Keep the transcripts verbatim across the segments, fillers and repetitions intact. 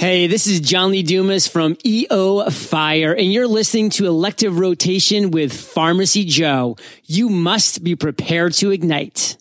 Hey, this is John Lee Dumas from E O Fire, and you're listening to Elective Rotation with Pharmacy Joe. You must be prepared to ignite.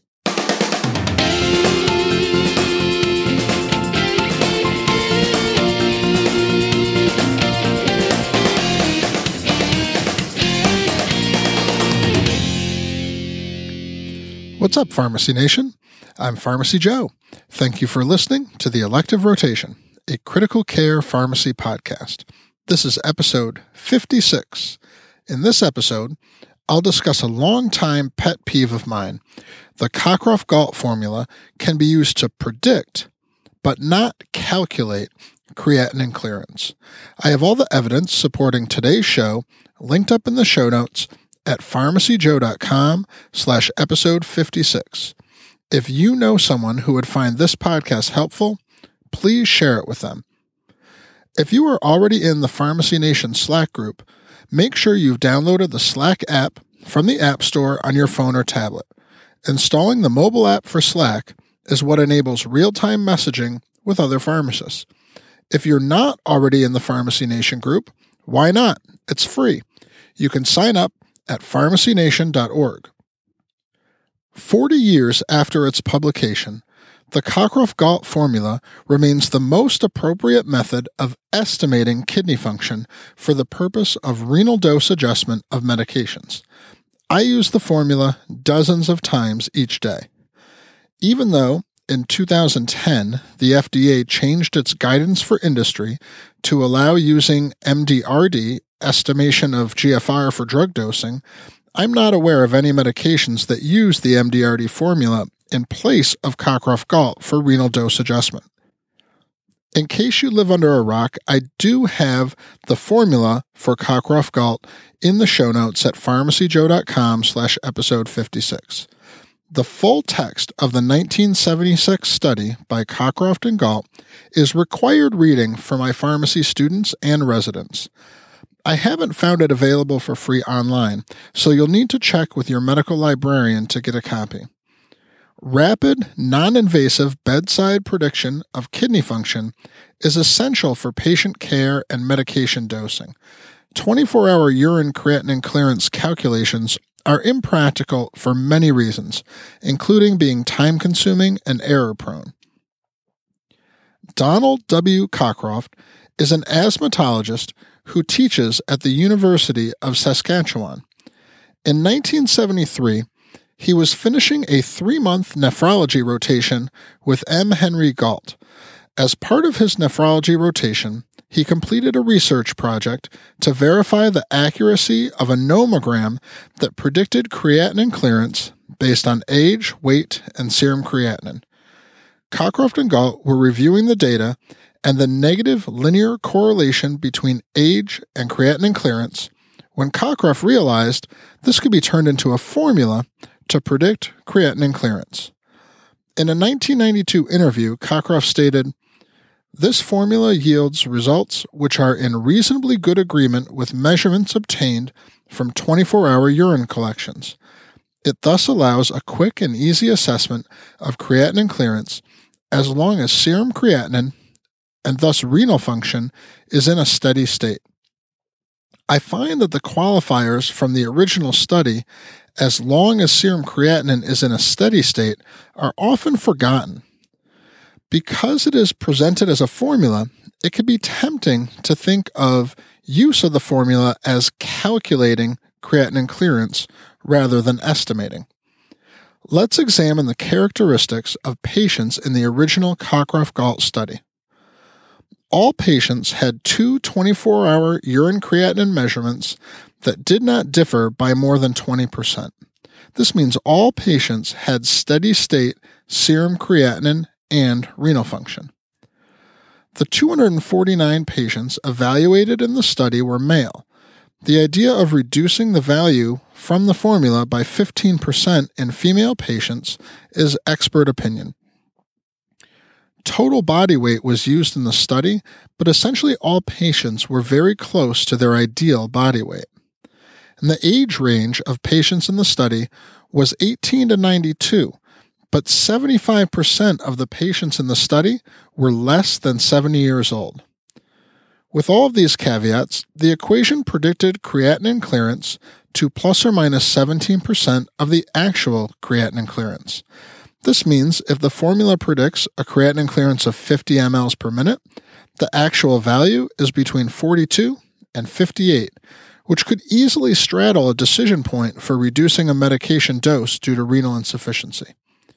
What's up, Pharmacy Nation? I'm Pharmacy Joe. Thank you for listening to the Elective Rotation, a critical care pharmacy podcast. This is episode fifty-six. In this episode, I'll discuss a long-time pet peeve of mine. The Cockcroft-Gault formula can be used to predict, but not calculate, creatinine clearance. I have all the evidence supporting today's show linked up in the show notes at pharmacyjoe.com slash episode 56. If you know someone who would find this podcast helpful, please share it with them. If you are already in the Pharmacy Nation Slack group, make sure you've downloaded the Slack app from the App Store on your phone or tablet. Installing the mobile app for Slack is what enables real-time messaging with other pharmacists. If you're not already in the Pharmacy Nation group, why not? It's free. You can sign up at pharmacy nation dot org. Forty years after its publication, the Cockcroft-Gault formula remains the most appropriate method of estimating kidney function for the purpose of renal dose adjustment of medications. I use the formula dozens of times each day. Even though in two thousand ten, the F D A changed its guidance for industry to allow using M D R D, estimation of G F R for drug dosing, I'm not aware of any medications that use the M D R D formula in place of Cockcroft-Gault for renal dose adjustment. In case you live under a rock, I do have the formula for Cockcroft-Gault in the show notes at pharmacyjoe.com slash episode 56. The full text of the nineteen seventy-six study by Cockcroft and Gault is required reading for my pharmacy students and residents. I haven't found it available for free online, so you'll need to check with your medical librarian to get a copy. Rapid, non-invasive bedside prediction of kidney function is essential for patient care and medication dosing. twenty-four hour urine creatinine clearance calculations are impractical for many reasons, including being time-consuming and error-prone. Donald W. Cockcroft is an asthmatologist who teaches at the University of Saskatchewan. In nineteen seventy-three, he was finishing a three-month nephrology rotation with M. Henry Gault. As part of his nephrology rotation, he completed a research project to verify the accuracy of a nomogram that predicted creatinine clearance based on age, weight, and serum creatinine. Cockcroft and Gault were reviewing the data and the negative linear correlation between age and creatinine clearance when Cockcroft realized this could be turned into a formula to predict creatinine clearance. In a nineteen ninety-two interview, Cockcroft stated, "This formula yields results which are in reasonably good agreement with measurements obtained from twenty-four hour urine collections. It thus allows a quick and easy assessment of creatinine clearance as long as serum creatinine and thus renal function is in a steady state. I find that the qualifiers from the original study, as long as serum creatinine is in a steady state, are often forgotten. Because it is presented as a formula, it can be tempting to think of use of the formula as calculating creatinine clearance rather than estimating. Let's examine the characteristics of patients in the original Cockcroft-Gault study. All patients had two twenty-four hour urine creatinine measurements that did not differ by more than twenty percent. This means all patients had steady-state serum creatinine and renal function. The two hundred forty-nine patients evaluated in the study were male. The idea of reducing the value from the formula by fifteen percent in female patients is expert opinion. Total body weight was used in the study, but essentially all patients were very close to their ideal body weight. And the age range of patients in the study was eighteen to ninety-two, but seventy-five percent of the patients in the study were less than seventy years old. With all of these caveats, the equation predicted creatinine clearance to plus or minus seventeen percent of the actual creatinine clearance. This means if the formula predicts a creatinine clearance of fifty milliliters per minute, the actual value is between forty-two and fifty-eight, which could easily straddle a decision point for reducing a medication dose due to renal insufficiency.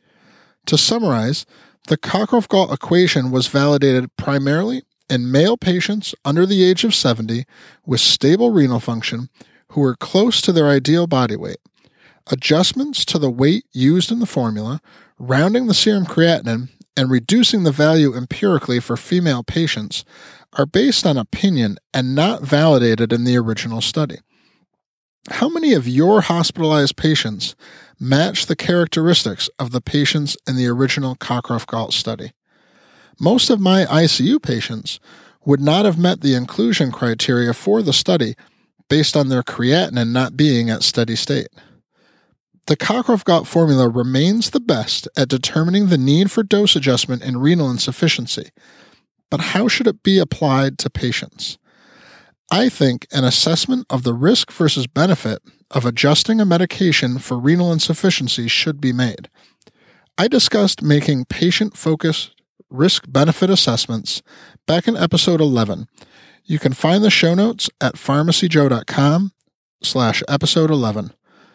To summarize, the Cockcroft-Gault equation was validated primarily in male patients under the age of seventy with stable renal function who were close to their ideal body weight. Adjustments to the weight used in the formula, rounding the serum creatinine, and reducing the value empirically for female patients are based on opinion and not validated in the original study. How many of your hospitalized patients match the characteristics of the patients in the original Cockcroft-Gault study? Most of my I C U patients would not have met the inclusion criteria for the study based on their creatinine not being at steady state. The Cockcroft-Gault formula remains the best at determining the need for dose adjustment in renal insufficiency, but how should it be applied to patients? I think an assessment of the risk versus benefit of adjusting a medication for renal insufficiency should be made. I discussed making patient-focused risk-benefit assessments back in episode eleven. You can find the show notes at pharmacyjoe.com slash episode 11.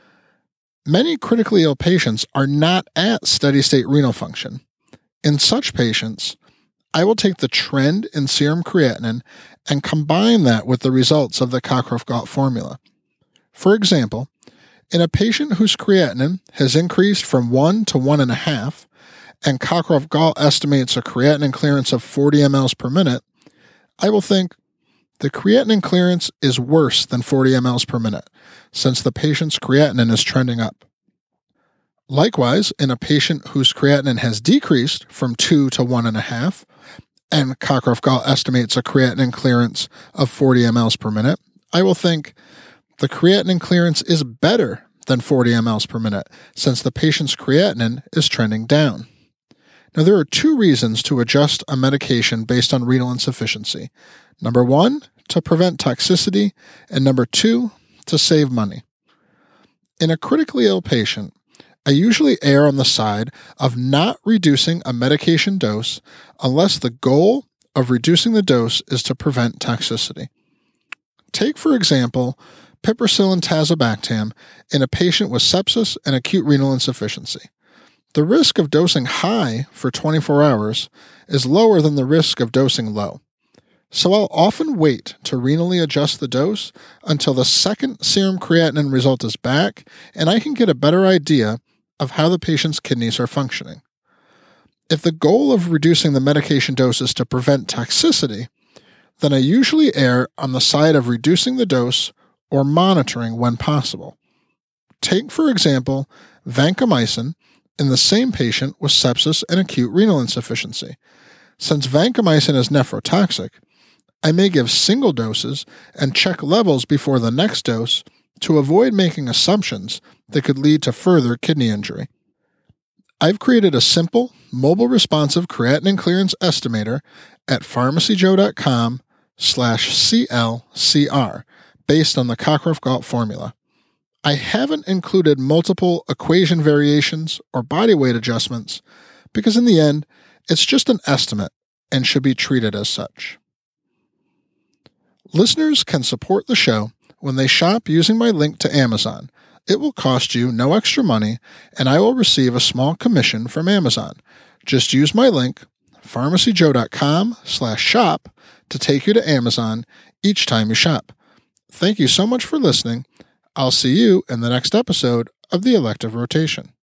Many critically ill patients are not at steady-state renal function. In such patients, I will take the trend in serum creatinine and combine that with the results of the Cockcroft-Gault formula. For example, in a patient whose creatinine has increased from one to one point five, and Cockcroft-Gault estimates a creatinine clearance of forty milliliters per minute, I will think the creatinine clearance is worse than forty milliliters per minute, since the patient's creatinine is trending up. Likewise, in a patient whose creatinine has decreased from two to one point five, and Cockcroft-Gault estimates a creatinine clearance of forty milliliters per minute, I will think the creatinine clearance is better than forty milliliters per minute, since the patient's creatinine is trending down. Now, there are two reasons to adjust a medication based on renal insufficiency. Number one, to prevent toxicity, and number two, to save money. In a critically ill patient, I usually err on the side of not reducing a medication dose unless the goal of reducing the dose is to prevent toxicity. Take, for example, piperacillin-tazobactam in a patient with sepsis and acute renal insufficiency. The risk of dosing high for twenty-four hours is lower than the risk of dosing low. So I'll often wait to renally adjust the dose until the second serum creatinine result is back and I can get a better idea of how the patient's kidneys are functioning. If the goal of reducing the medication dose is to prevent toxicity, then I usually err on the side of reducing the dose or monitoring when possible. Take, for example, vancomycin in the same patient with sepsis and acute renal insufficiency. Since vancomycin is nephrotoxic, I may give single doses and check levels before the next dose to avoid making assumptions that could lead to further kidney injury. I've created a simple, mobile responsive creatinine clearance estimator at pharmacyjoe.com slash CLCR based on the Cockcroft-Gault formula. I haven't included multiple equation variations or body weight adjustments because in the end, it's just an estimate and should be treated as such. Listeners can support the show when they shop using my link to Amazon. It will cost you no extra money, and I will receive a small commission from Amazon. Just use my link, pharmacyjoe.com slash shop, to take you to Amazon each time you shop. Thank you so much for listening. I'll see you in the next episode of the Elective Rotation.